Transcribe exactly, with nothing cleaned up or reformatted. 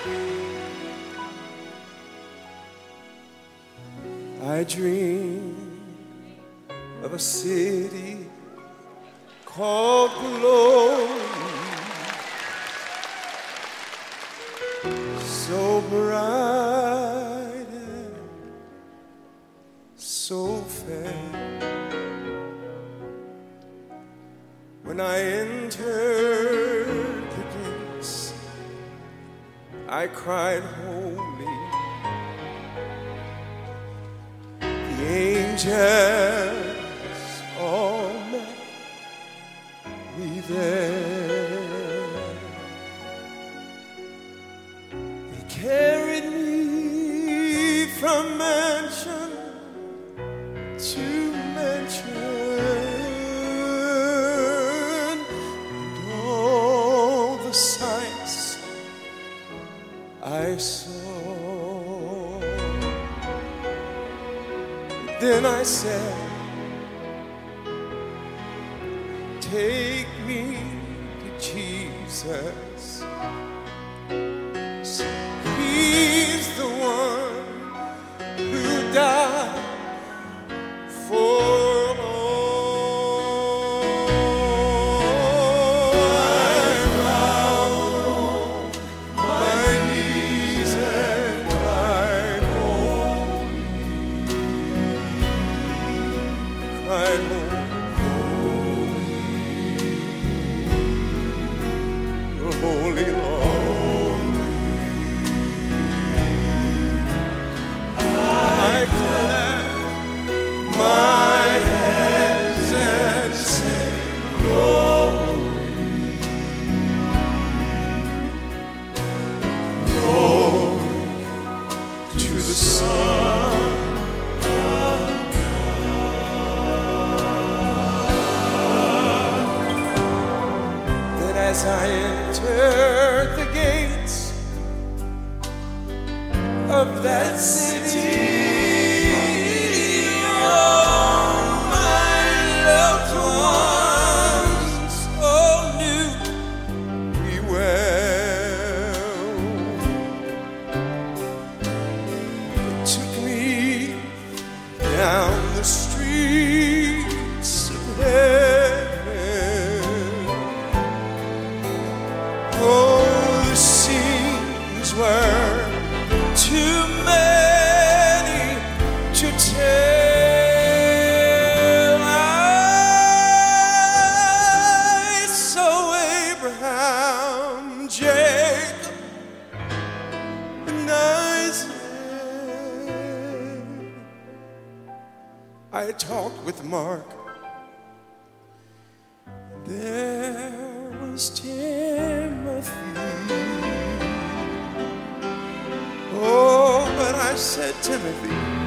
I dream of a city called glory, so bright and so fair. When I entered the gates, I cried holy. The angels all met me there. They carried me from mansion to mansion, and all the sights I saw. Then I said, take me to Jesus. He's the one who died for all. I bowed on my knees and cried, cried, holy Lord. I clap my hands and say, glory, glory to the Son of God. That as I entered the gates of that city, all my loved ones all knew me well. They took me down the streets of heaven. Oh, the scenes were too many to tell. I saw Abraham, Jacob, and Isaac. I talked with Mark. There was Timothy. Oh, but I said, Timothy,